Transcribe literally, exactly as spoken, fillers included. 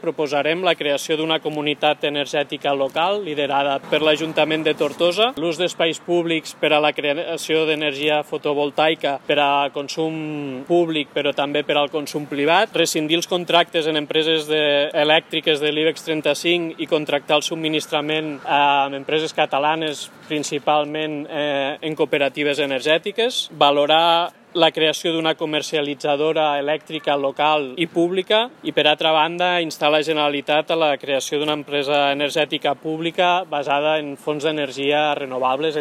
proposarem la creació d'una comunitat energètica local liderada per l'Ajuntament de Tortosa, l'ús d'espais públics per a la creació d'energia fotovoltaica per a consum públic però també per al consum privat, rescindir els contractes en empreses de, elèctriques de l'IBEX trenta-cinc i contractar el subministrament amb empreses catalanes, principalment eh, en cooperatives energètiques, valorar la creació d'una comercialitzadora elèctrica local i pública i, per altra banda, instar la Generalitat a la creació d'una empresa energètica pública basada en fonts d'energia renovables.